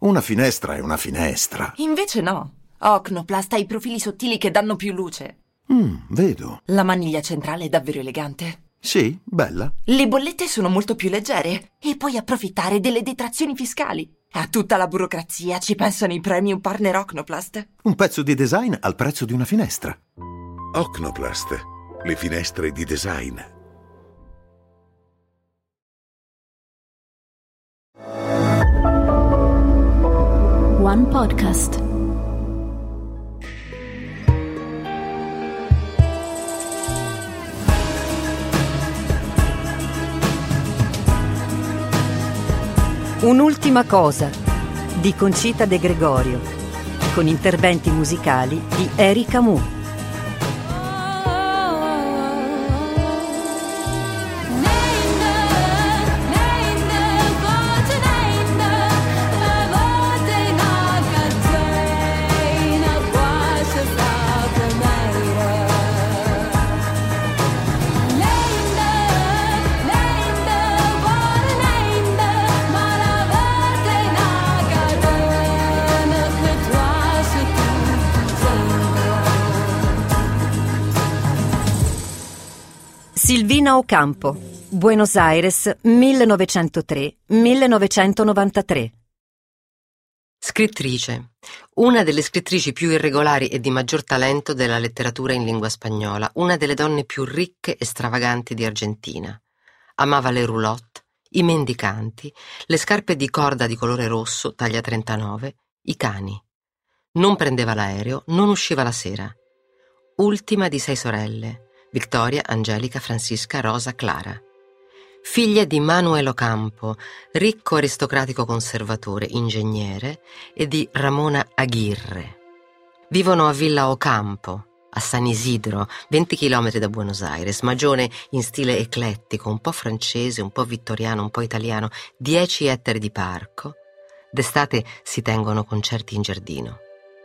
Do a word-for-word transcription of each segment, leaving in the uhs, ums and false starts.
Una finestra è una finestra. Invece no. Ocnoplast ha i profili sottili che danno più luce. Mm, vedo. La maniglia centrale è davvero elegante. Sì, bella. Le bollette sono molto più leggere e puoi approfittare delle detrazioni fiscali. A tutta la burocrazia ci pensano i premium partner Ocnoplast. Un pezzo di design al prezzo di una finestra. Ocnoplast, le finestre di design. One Podcast. Un'ultima cosa di Concita De Gregorio, con interventi musicali di Erika Mu. Silvina Ocampo, Buenos Aires, millenovecentotre millenovecentonovantatré. Scrittrice, una delle scrittrici più irregolari e di maggior talento della letteratura in lingua spagnola, una delle donne più ricche e stravaganti di Argentina. Amava le roulotte, i mendicanti, le scarpe di corda di colore rosso, taglia trentanove, i cani. Non prendeva l'aereo, non usciva la sera. Ultima di sei sorelle. Victoria, Angelica, Francisca, Rosa, Clara. Figlia di Manuel Ocampo, ricco aristocratico conservatore, ingegnere, e di Ramona Aguirre. Vivono a Villa Ocampo, a San Isidro, venti chilometri da Buenos Aires, magione in stile eclettico, un po' francese, un po' vittoriano, un po' italiano, dieci ettari di parco. D'estate si tengono concerti in giardino.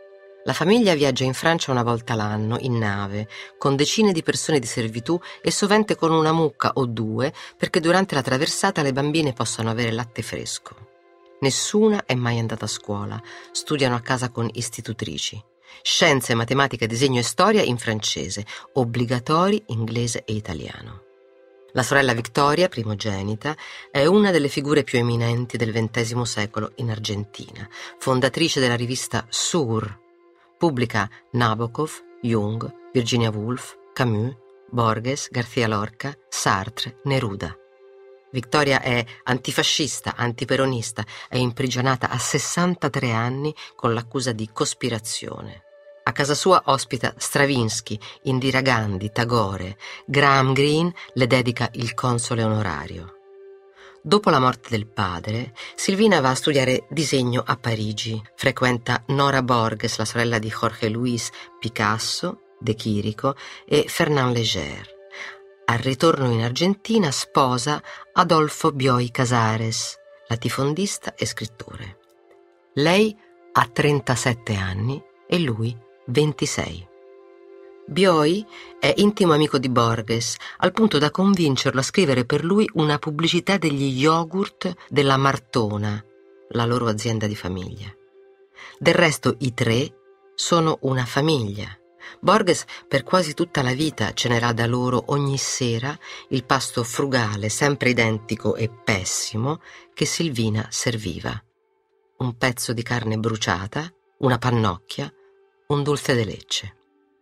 La famiglia viaggia in Francia una volta l'anno, in nave, con decine di persone di servitù e sovente con una mucca o due, perché durante la traversata le bambine possano avere latte fresco. Nessuna è mai andata a scuola, studiano a casa con istitutrici. Scienze, matematica, disegno e storia in francese, obbligatori inglese e italiano. La sorella Victoria, primogenita, è una delle figure più eminenti del ventesimo secolo in Argentina, fondatrice della rivista Sur. Pubblica Nabokov, Jung, Virginia Woolf, Camus, Borges, García Lorca, Sartre, Neruda. Victoria è antifascista, antiperonista, è imprigionata a sessantatré anni con l'accusa di cospirazione. A casa sua ospita Stravinsky, Indira Gandhi, Tagore. Graham Greene le dedica il console onorario. Dopo la morte del padre, Silvina va a studiare disegno a Parigi. Frequenta Nora Borges, la sorella di Jorge Luis Picasso, De Chirico, e Fernand Léger. Al ritorno in Argentina sposa Adolfo Bioy Casares, latifondista e scrittore. Lei ha trentasette anni e lui ventisei. Bioy è intimo amico di Borges, al punto da convincerlo a scrivere per lui una pubblicità degli yogurt della Martona, la loro azienda di famiglia. Del resto i tre sono una famiglia. Borges per quasi tutta la vita cenerà da loro ogni sera il pasto frugale, sempre identico e pessimo, che Silvina serviva. Un pezzo di carne bruciata, una pannocchia, un dulce de leche.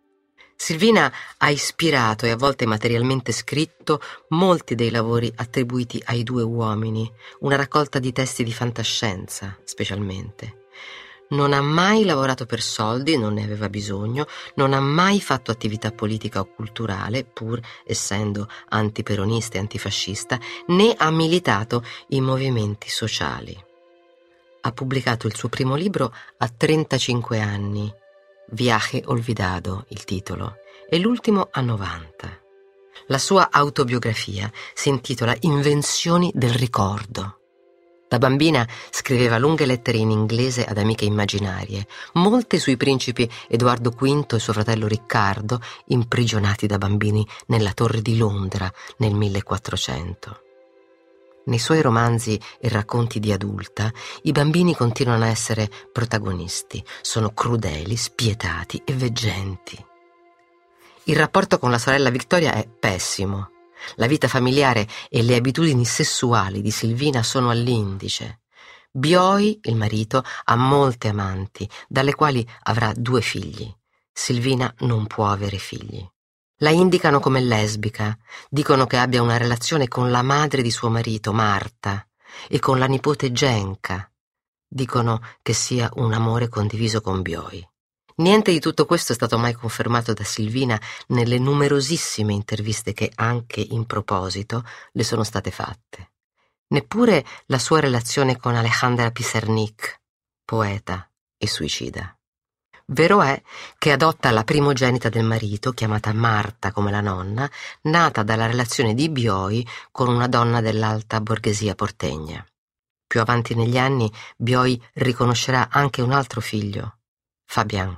Silvina ha ispirato e a volte materialmente scritto molti dei lavori attribuiti ai due uomini, una raccolta di testi di fantascienza, specialmente. Non ha mai lavorato per soldi, non ne aveva bisogno, non ha mai fatto attività politica o culturale, pur essendo antiperonista e antifascista, né ha militato in movimenti sociali. Ha pubblicato il suo primo libro a trentacinque anni, Viaje olvidado, il titolo, e l'ultimo a novanta. La sua autobiografia si intitola Invenzioni del ricordo. Da bambina scriveva lunghe lettere in inglese ad amiche immaginarie, molte sui principi Edoardo quinto e suo fratello Riccardo, imprigionati da bambini nella Torre di Londra nel millequattrocento. Nei suoi romanzi e racconti di adulta, i bambini continuano a essere protagonisti, sono crudeli, spietati e veggenti. Il rapporto con la sorella Victoria è pessimo. La vita familiare e le abitudini sessuali di Silvina sono all'indice. Bioi, il marito, ha molte amanti, dalle quali avrà due figli. Silvina non può avere figli. La indicano come lesbica, dicono che abbia una relazione con la madre di suo marito, Marta, e con la nipote Genca. Dicono che sia un amore condiviso con Bioi. Niente di tutto questo è stato mai confermato da Silvina nelle numerosissime interviste che, anche in proposito, le sono state fatte. Neppure la sua relazione con Alejandra Pizarnik, poeta e suicida. Vero è che adotta la primogenita del marito, chiamata Marta come la nonna, nata dalla relazione di Bioi con una donna dell'alta borghesia portegna. Più avanti negli anni, Bioi riconoscerà anche un altro figlio, Fabian.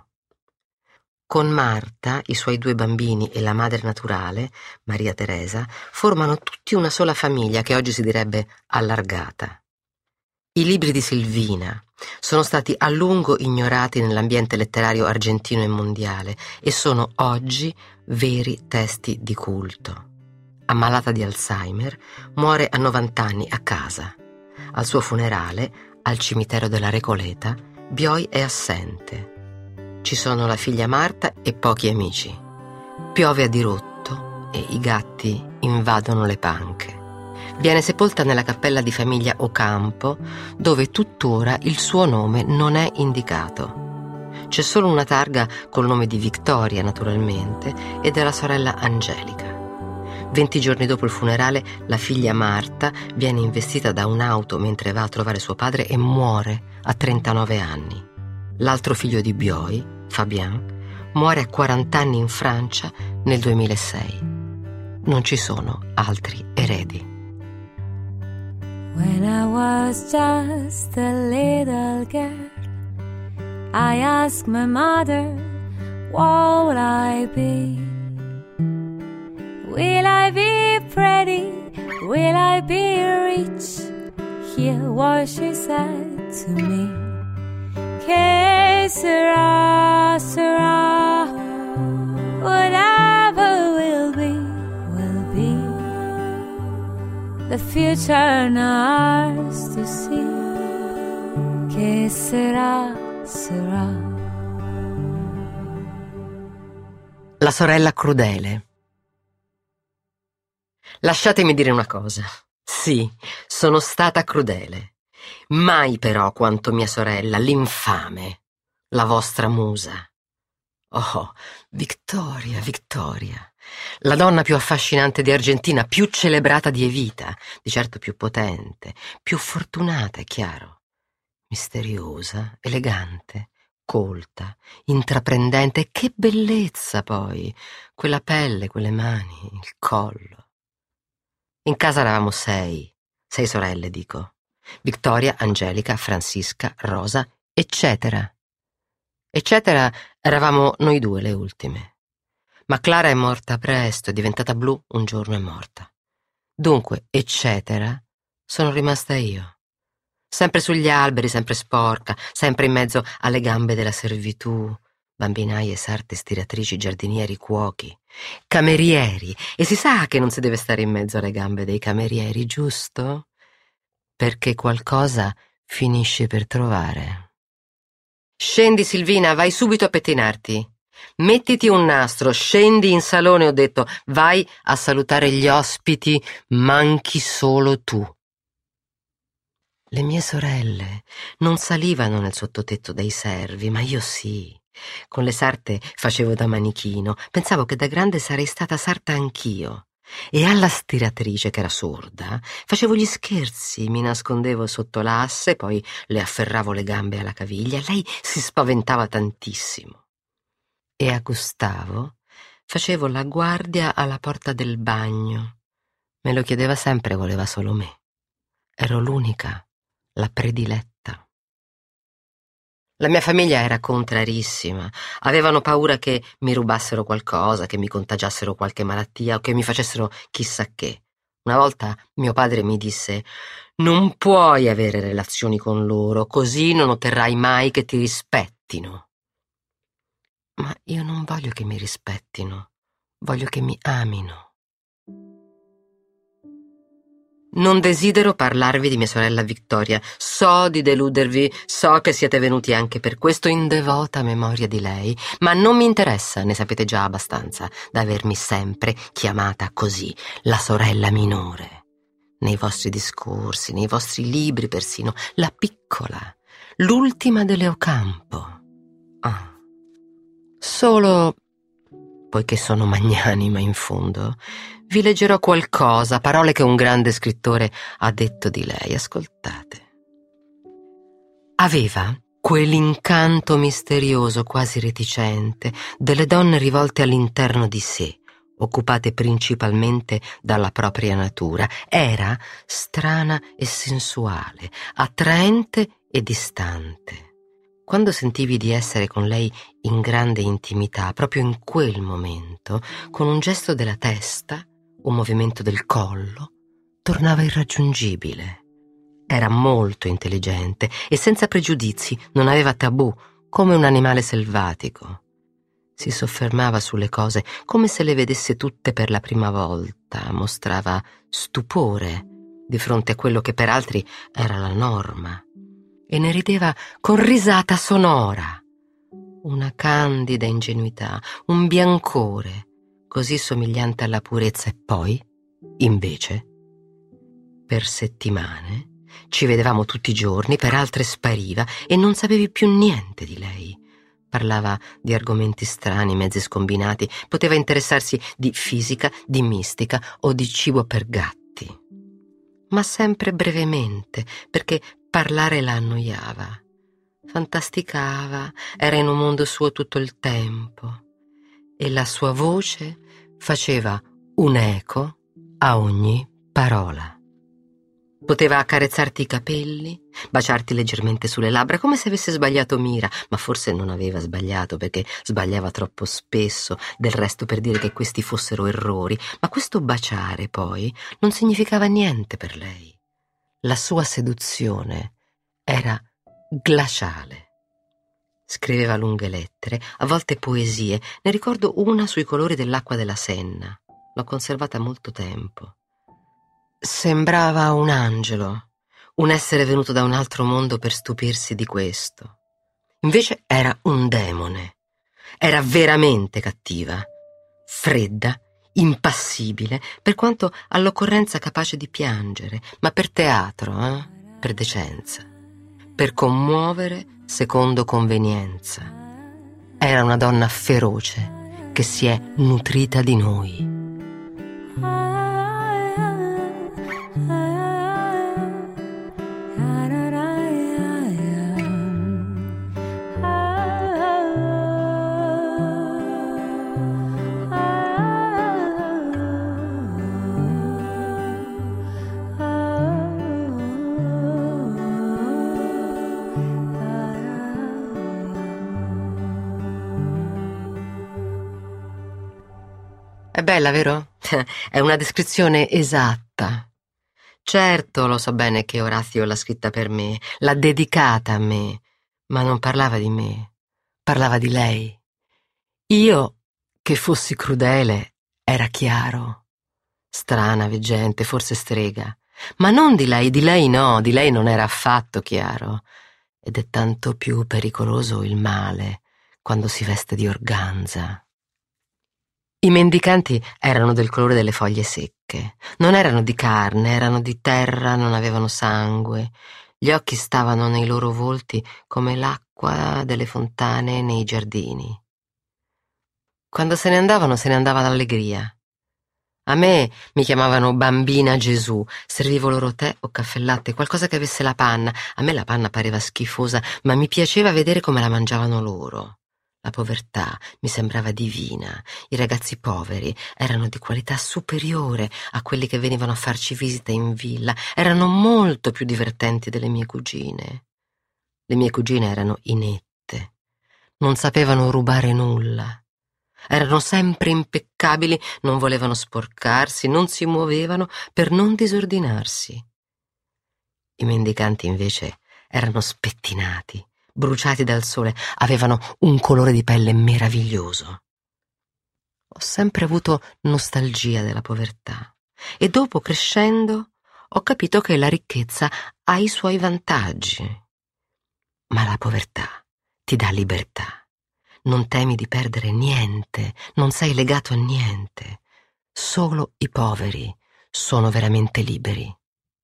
Con Marta, i suoi due bambini e la madre naturale, Maria Teresa, formano tutti una sola famiglia che oggi si direbbe allargata. I libri di Silvina sono stati a lungo ignorati nell'ambiente letterario argentino e mondiale e sono oggi veri testi di culto. Ammalata di Alzheimer, muore a novanta anni a casa. Al suo funerale, al cimitero della Recoleta, Bioi è assente. Ci sono la figlia Marta e pochi amici. Piove a dirotto e i gatti invadono le panche. Viene sepolta nella cappella di famiglia Ocampo, dove tuttora il suo nome non è indicato. C'è solo una targa col nome di Victoria, naturalmente, e della sorella Angelica. Venti giorni dopo il funerale, la figlia Marta viene investita da un'auto mentre va a trovare suo padre e muore a trentanove anni. L'altro figlio di Bioi, Fabien, muore a quaranta anni in Francia nel duemilasei. Non ci sono altri eredi. When I was just a little girl, I asked my mother, what will I be? Will I be pretty? Will I be rich? Hear what she said to me. Que sera, sera, whatever will be, will be. The future not ours to see. Que sera, sera. La sorella crudele. Lasciatemi dire una cosa. Sì, sono stata crudele. Mai però quanto mia sorella, l'infame, la vostra musa. Oh, Victoria, Victoria, la donna più affascinante di Argentina, più celebrata di Evita, di certo più potente, più fortunata, è chiaro. Misteriosa, elegante, colta, intraprendente, che bellezza poi, quella pelle, quelle mani, il collo. In casa eravamo sei, sei sorelle, dico. Victoria, Angelica, Francisca, Rosa, eccetera. Eccetera, eravamo noi due le ultime. Ma Clara è morta presto, è diventata blu, un giorno è morta. Dunque, eccetera, sono rimasta io. Sempre sugli alberi, sempre sporca, sempre in mezzo alle gambe della servitù, bambinaie, sarte, stiratrici, giardinieri, cuochi, camerieri. E si sa che non si deve stare in mezzo alle gambe dei camerieri, giusto? Perché qualcosa finisce per trovare. Scendi, Silvina, vai subito a pettinarti. Mettiti un nastro, scendi in salone, ho detto, vai a salutare gli ospiti, manchi solo tu. Le mie sorelle non salivano nel sottotetto dei servi, ma io sì. Con le sarte facevo da manichino, pensavo che da grande sarei stata sarta anch'io. E alla stiratrice, che era sorda, facevo gli scherzi, mi nascondevo sotto l'asse, poi le afferravo le gambe alla caviglia. Lei si spaventava tantissimo. E a Gustavo facevo la guardia alla porta del bagno. Me lo chiedeva sempre, voleva solo me. Ero l'unica, la prediletta. La mia famiglia era contrarissima. Avevano paura che mi rubassero qualcosa, che mi contagiassero qualche malattia o che mi facessero chissà che. Una volta mio padre mi disse: «Non puoi avere relazioni con loro, così non otterrai mai che ti rispettino». Ma io non voglio che mi rispettino, voglio che mi amino. Non desidero parlarvi di mia sorella Vittoria. So di deludervi, so che siete venuti anche per questo in devota memoria di lei, ma non mi interessa, ne sapete già abbastanza da avermi sempre chiamata così, la sorella minore. Nei vostri discorsi, nei vostri libri persino, la piccola, l'ultima delle Ocampo. Ah. Solo, poiché sono magnanima in fondo, vi leggerò qualcosa, parole che un grande scrittore ha detto di lei. Ascoltate. Aveva quell'incanto misterioso, quasi reticente, delle donne rivolte all'interno di sé, occupate principalmente dalla propria natura. Era strana e sensuale, attraente e distante. Quando sentivi di essere con lei in grande intimità, proprio in quel momento, con un gesto della testa, un movimento del collo, tornava irraggiungibile. Era molto intelligente e senza pregiudizi, non aveva tabù, come un animale selvatico. Si soffermava sulle cose come se le vedesse tutte per la prima volta, mostrava stupore di fronte a quello che per altri era la norma e ne rideva con risata sonora. Una candida ingenuità, un biancore così somigliante alla purezza. E poi, invece, per settimane ci vedevamo tutti i giorni, per altre spariva e non sapevi più niente di lei. Parlava di argomenti strani, mezzi scombinati, poteva interessarsi di fisica, di mistica o di cibo per gatti. Ma sempre brevemente, perché parlare la annoiava. Fantasticava, era in un mondo suo tutto il tempo e la sua voce faceva un eco a ogni parola. Poteva accarezzarti i capelli, baciarti leggermente sulle labbra, come se avesse sbagliato mira, ma forse non aveva sbagliato perché sbagliava troppo spesso, del resto per dire che questi fossero errori, ma questo baciare poi non significava niente per lei. La sua seduzione era glaciale. Scriveva lunghe lettere, a volte poesie. Ne ricordo una sui colori dell'acqua della Senna. L'ho conservata molto tempo. Sembrava un angelo, un essere venuto da un altro mondo per stupirsi di questo. Invece era un demone. Era veramente cattiva, fredda, impassibile, per quanto all'occorrenza capace di piangere, ma per teatro, eh? Per decenza, per commuovere secondo convenienza. Era una donna feroce che si è nutrita di noi. È bella, vero? È una descrizione esatta. Certo, lo so bene che Orazio l'ha scritta per me, l'ha dedicata a me, ma non parlava di me, parlava di lei. Io, che fossi crudele, era chiaro. Strana, veggente, forse strega. Ma non di lei, di lei no, di lei non era affatto chiaro. Ed è tanto più pericoloso il male quando si veste di organza. I mendicanti erano del colore delle foglie secche, non erano di carne, erano di terra, non avevano sangue. Gli occhi stavano nei loro volti come l'acqua delle fontane nei giardini. Quando se ne andavano, se ne andava d'allegria. A me mi chiamavano Bambina Gesù, servivo loro tè o caffè latte, qualcosa che avesse la panna. A me la panna pareva schifosa, ma mi piaceva vedere come la mangiavano loro. La povertà mi sembrava divina, i ragazzi poveri erano di qualità superiore a quelli che venivano a farci visita in villa, erano molto più divertenti delle mie cugine. Le mie cugine erano inette, non sapevano rubare nulla, Erano sempre impeccabili, non volevano sporcarsi, non si muovevano per non disordinarsi. I mendicanti invece erano spettinati, bruciati dal sole, avevano un colore di pelle meraviglioso. Ho sempre avuto nostalgia della povertà e dopo, crescendo, ho capito che la ricchezza ha i suoi vantaggi. Ma la povertà ti dà libertà. Non temi di perdere niente, non sei legato a niente. Solo i poveri sono veramente liberi.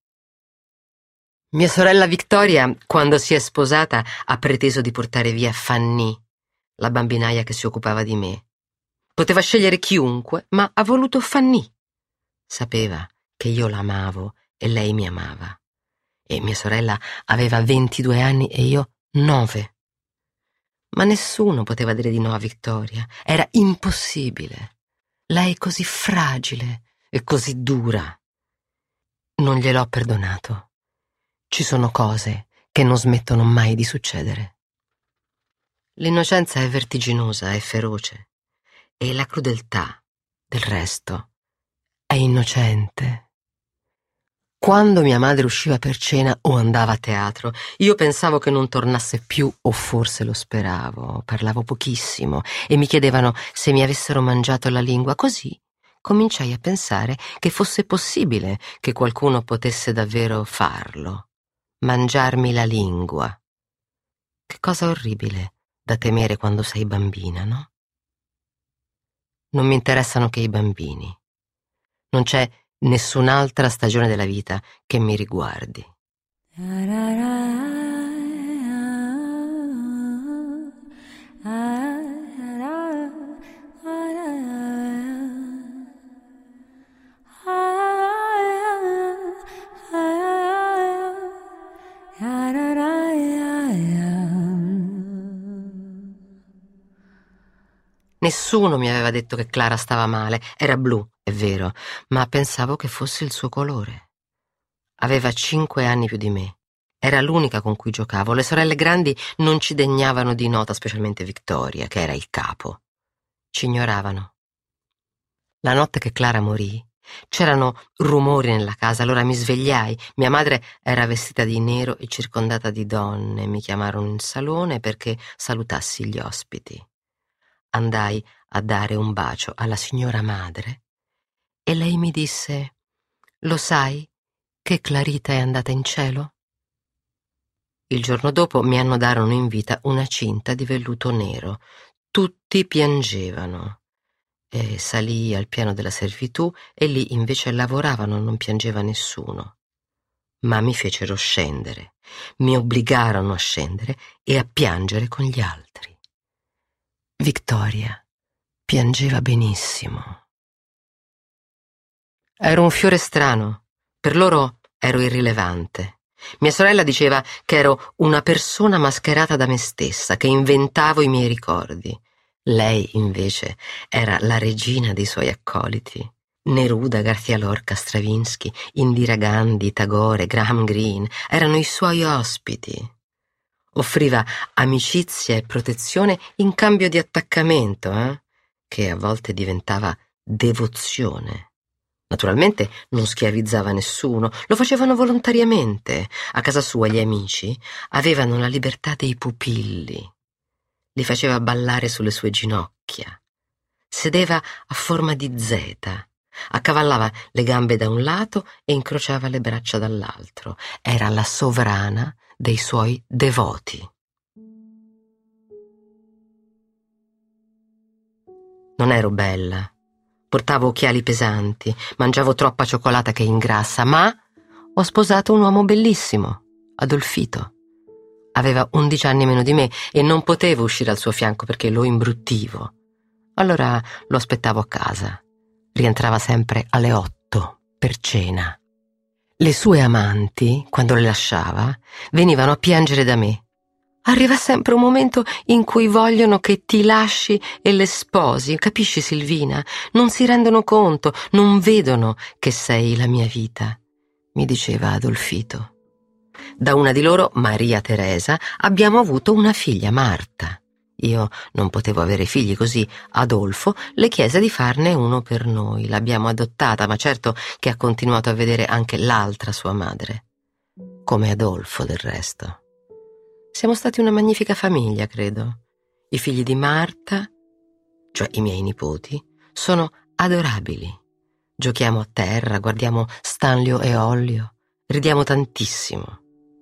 Mia sorella Victoria, quando si è sposata, ha preteso di portare via Fanny, la bambinaia che si occupava di me. Poteva scegliere chiunque, ma ha voluto Fanny. Sapeva che io l'amavo e lei mi amava. E mia sorella aveva ventidue anni e io nove. Ma nessuno poteva dire di no a Victoria. Era impossibile. Lei è così fragile e così dura. Non gliel'ho perdonato. Ci sono cose che non smettono mai di succedere. L'innocenza è vertiginosa e feroce, e la crudeltà, del resto, è innocente. Quando mia madre usciva per cena o andava a teatro, io pensavo che non tornasse più, o forse lo speravo. Parlavo pochissimo e mi chiedevano se mi avessero mangiato la lingua. Così cominciai a pensare che fosse possibile che qualcuno potesse davvero farlo. Mangiarmi la lingua. Che cosa orribile da temere quando sei bambina, no? Non mi interessano che i bambini. Non c'è nessun'altra stagione della vita che mi riguardi. Nessuno mi aveva detto che Clara stava male. Era blu, è vero, ma pensavo che fosse il suo colore. Aveva cinque anni più di me. Era l'unica con cui giocavo. Le sorelle grandi non ci degnavano di nota, specialmente Victoria, che era il capo. Ci ignoravano. La notte che Clara morì, c'erano rumori nella casa, allora mi svegliai. Mia madre era vestita di nero e circondata di donne. Mi chiamarono in salone perché salutassi gli ospiti. Andai a dare un bacio alla signora madre e lei mi disse: «Lo sai che Clarita è andata in cielo?» Il giorno dopo mi annodarono in vita una cinta di velluto nero. Tutti piangevano. E salii al piano della servitù e lì invece lavoravano, non piangeva nessuno. Ma mi fecero scendere, mi obbligarono a scendere e a piangere con gli altri. Victoria piangeva benissimo. Ero un fiore strano, per loro ero irrilevante. Mia sorella diceva che ero una persona mascherata da me stessa, che inventavo i miei ricordi. Lei, invece, era la regina dei suoi accoliti. Neruda, García Lorca, Stravinsky, Indira Gandhi, Tagore, Graham Greene erano i suoi ospiti. Offriva amicizia e protezione in cambio di attaccamento, eh? che a volte diventava devozione. Naturalmente non schiavizzava nessuno, lo facevano volontariamente. A casa sua gli amici avevano la libertà dei pupilli. Li faceva ballare sulle sue ginocchia. Sedeva a forma di zeta, accavallava le gambe da un lato e incrociava le braccia dall'altro. Era la sovrana dei suoi devoti. Non ero bella, portavo occhiali pesanti, mangiavo troppa cioccolata che ingrassa, ma ho sposato un uomo bellissimo, Adolfito. Aveva undici anni meno di me e non potevo uscire al suo fianco perché lo imbruttivo. Allora lo aspettavo a casa. Rientrava sempre alle otto per cena. Le sue amanti, quando le lasciava, venivano a piangere da me. Arriva sempre un momento in cui vogliono che ti lasci e le sposi, capisci Silvina? Non si rendono conto, non vedono che sei la mia vita, mi diceva Adolfito. Da una di loro, Maria Teresa, abbiamo avuto una figlia, Marta. Io non potevo avere figli, così Adolfo le chiese di farne uno per noi. L'abbiamo adottata, ma certo che ha continuato a vedere anche l'altra sua madre. Come Adolfo, del resto. Siamo stati una magnifica famiglia, credo. I figli di Marta, cioè i miei nipoti, sono adorabili. Giochiamo a terra, guardiamo Stanlio e Ollio, ridiamo tantissimo.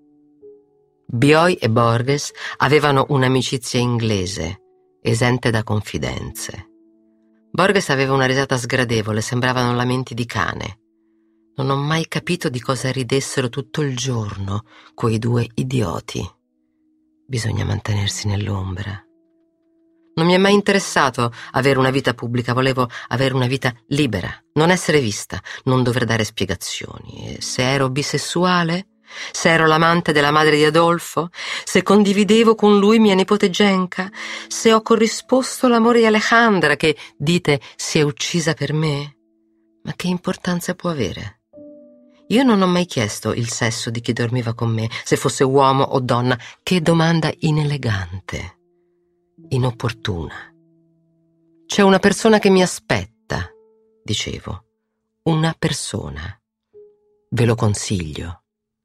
Bioy e Borges avevano un'amicizia inglese, esente da confidenze. Borges aveva una risata sgradevole, sembravano lamenti di cane. Non ho mai capito di cosa ridessero tutto il giorno quei due idioti. Bisogna mantenersi nell'ombra. Non mi è mai interessato avere una vita pubblica, volevo avere una vita libera, non essere vista, non dover dare spiegazioni. E se ero bisessuale, se ero l'amante della madre di Adolfo, se condividevo con lui mia nipote Genka, se ho corrisposto l'amore di Alejandra che, dite, si è uccisa per me, ma che importanza può avere? Io non ho mai chiesto il sesso di chi dormiva con me, se fosse uomo o donna. Che domanda inelegante, inopportuna. C'è una persona che mi aspetta, dicevo. Una persona. Ve lo consiglio.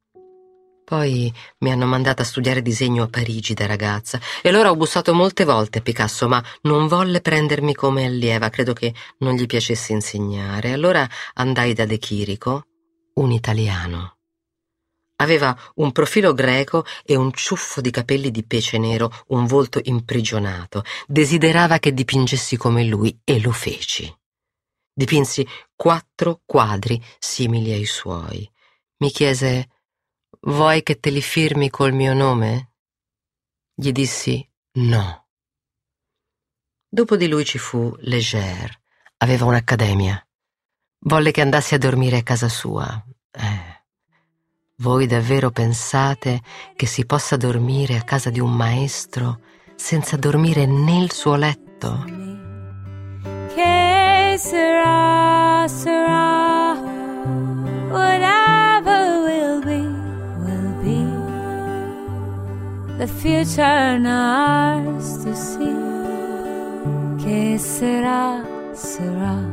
Poi mi hanno mandata a studiare disegno a Parigi da ragazza e allora ho bussato molte volte a Picasso, ma non volle prendermi come allieva, credo che non gli piacesse insegnare. Allora andai da De Chirico, un italiano. Aveva un profilo greco e un ciuffo di capelli di pece nero, un volto imprigionato. Desiderava che dipingessi come lui e lo feci. Dipinsi quattro quadri simili ai suoi. Mi chiese: «Vuoi che te li firmi col mio nome?» Gli dissi no. Dopo di lui ci fu Léger. Aveva un'accademia. Volle che andassi a dormire a casa sua. Eh, voi davvero pensate che si possa dormire a casa di un maestro senza dormire nel suo letto? Che sarà, sarà, whatever will be, will be. The future not ours to see. Che sarà, sarà.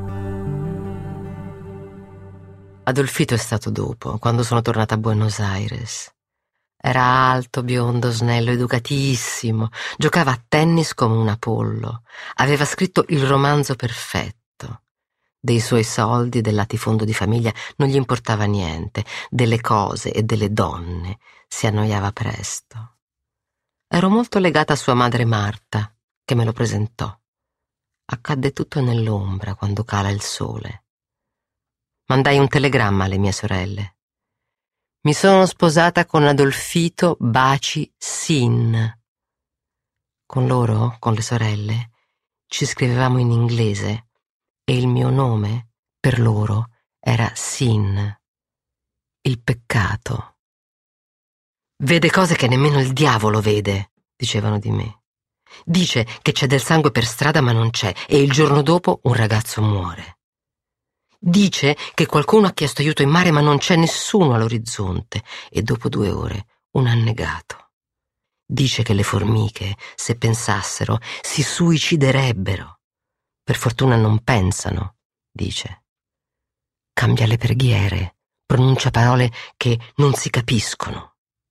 Adolfito è stato dopo, quando sono tornata a Buenos Aires. Era alto, biondo, snello, educatissimo, giocava a tennis come un Apollo, aveva scritto il romanzo perfetto. Dei suoi soldi, del latifondo di famiglia, non gli importava niente, delle cose e delle donne si annoiava presto. Ero molto legata a sua madre Marta, che me lo presentò. Accadde tutto nell'ombra quando cala il sole. Mandai un telegramma alle mie sorelle. Mi sono sposata con Adolfito Baci Sin. Con loro, con le sorelle, ci scrivevamo in inglese e il mio nome, per loro, era Sin, il peccato. Vede cose che nemmeno il diavolo vede, dicevano di me. Dice che c'è del sangue per strada ma non c'è e il giorno dopo un ragazzo muore. Dice che qualcuno ha chiesto aiuto in mare ma non c'è nessuno all'orizzonte e dopo due ore un annegato. Dice che le formiche, se pensassero, si suiciderebbero. Per fortuna non pensano, dice. Cambia le preghiere, pronuncia parole che non si capiscono.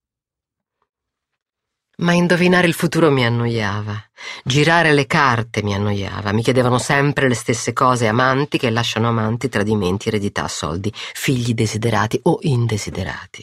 Ma indovinare il futuro mi annoiava, girare le carte mi annoiava, mi chiedevano sempre le stesse cose, amanti che lasciano amanti, tradimenti, eredità, soldi, figli desiderati o indesiderati.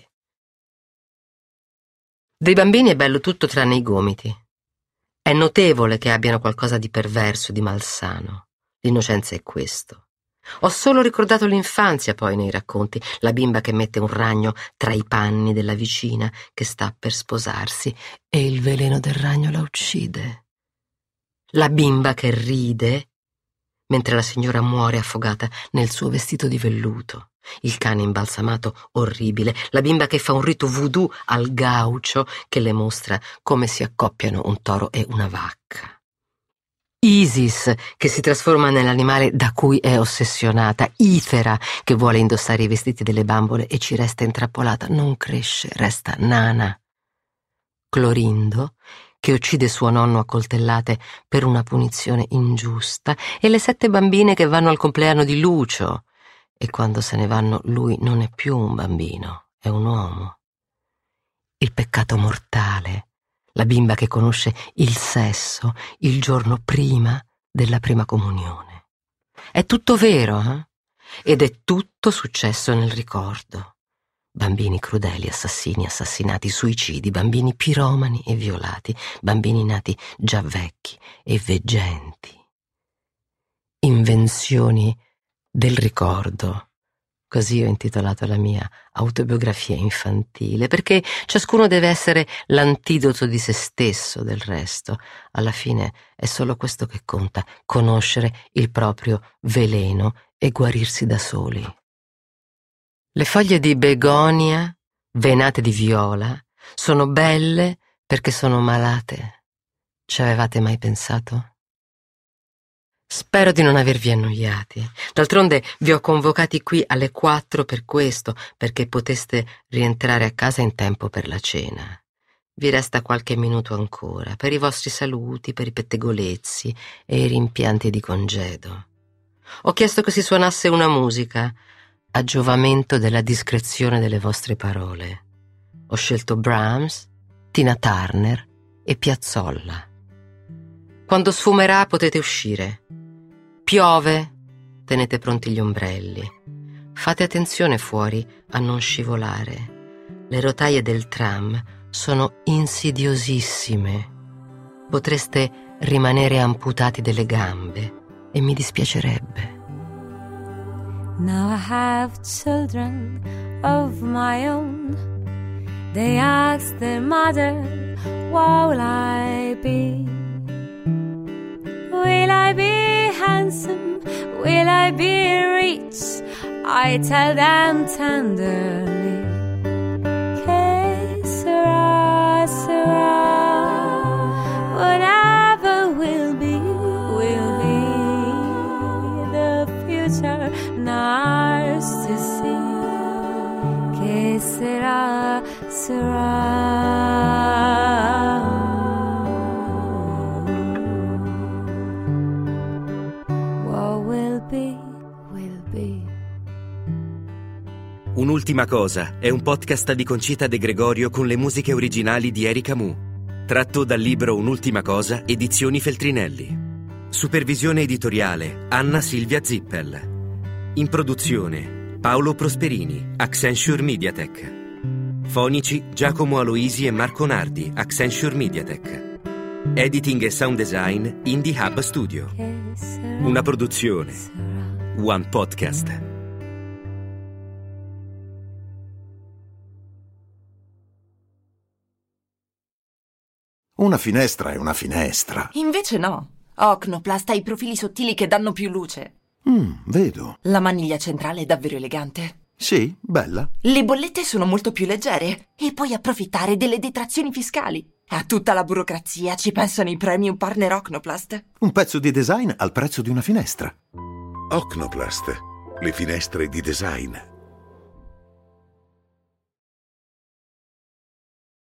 Dei bambini è bello tutto tranne i gomiti. È notevole che abbiano qualcosa di perverso, di malsano. L'innocenza è questo. Ho solo ricordato l'infanzia poi nei racconti, la bimba che mette un ragno tra i panni della vicina che sta per sposarsi e il veleno del ragno la uccide. La bimba che ride mentre la signora muore affogata nel suo vestito di velluto, il cane imbalsamato orribile, la bimba che fa un rito voodoo al gaucho che le mostra come si accoppiano un toro e una vacca. Isis, che si trasforma nell'animale da cui è ossessionata, Ifera, che vuole indossare i vestiti delle bambole e ci resta intrappolata, non cresce, resta nana. Clorindo, che uccide suo nonno a coltellate per una punizione ingiusta, e le sette bambine che vanno al compleanno di Lucio, e quando se ne vanno lui non è più un bambino, è un uomo. Il peccato mortale, la bimba che conosce il sesso il giorno prima della prima comunione. È tutto vero, eh? Ed è tutto successo nel ricordo. Bambini crudeli, assassini, assassinati, suicidi, bambini piromani e violati, bambini nati già vecchi e veggenti. Invenzioni del ricordo. Così ho intitolato la mia autobiografia infantile, perché ciascuno deve essere l'antidoto di se stesso. Del resto, alla fine è solo questo che conta, conoscere il proprio veleno e guarirsi da soli. Le foglie di begonia, venate di viola, sono belle perché sono malate. Ci avevate mai pensato? Spero di non avervi annoiati. D'altronde vi ho convocati qui alle quattro per questo, perché poteste rientrare a casa in tempo per la cena. Vi resta qualche minuto ancora, per i vostri saluti, per i pettegolezzi e i rimpianti di congedo. Ho chiesto che si suonasse una musica, a giovamento della discrezione delle vostre parole. Ho scelto Brahms, Tina Turner e Piazzolla. Quando sfumerà potete uscire. Piove, tenete pronti gli ombrelli. Fate attenzione fuori a non scivolare. Le rotaie del tram sono insidiosissime. Potreste rimanere amputati delle gambe e mi dispiacerebbe. Now I have children of my own. They ask their mother, what will I be? Will I be handsome? Will I be rich? I tell them tenderly, que sera, sera. Whatever will be, will be. The future ours to see, que sera, sera. What will be, will be. Un'ultima cosa è un podcast di Concita De Gregorio con le musiche originali di Erika Mu, tratto dal libro Un'ultima cosa, edizioni Feltrinelli. Supervisione editoriale Anna Silvia Zippel. In produzione Paolo Prosperini, Accenture Mediatek. Fonici Giacomo Aloisi e Marco Nardi, Accenture Mediatek. Editing e sound design Indie Hub Studio. Una produzione One Podcast. Una finestra è una finestra. Invece no. Ocnoplast ha i profili sottili che danno più luce. Mm, vedo. La maniglia centrale è davvero elegante. Sì, bella. Le bollette sono molto più leggere e puoi approfittare delle detrazioni fiscali. A tutta la burocrazia ci pensano i premium partner Ocnoplast. Un pezzo di design al prezzo di una finestra. Ocnoplast, le finestre di design.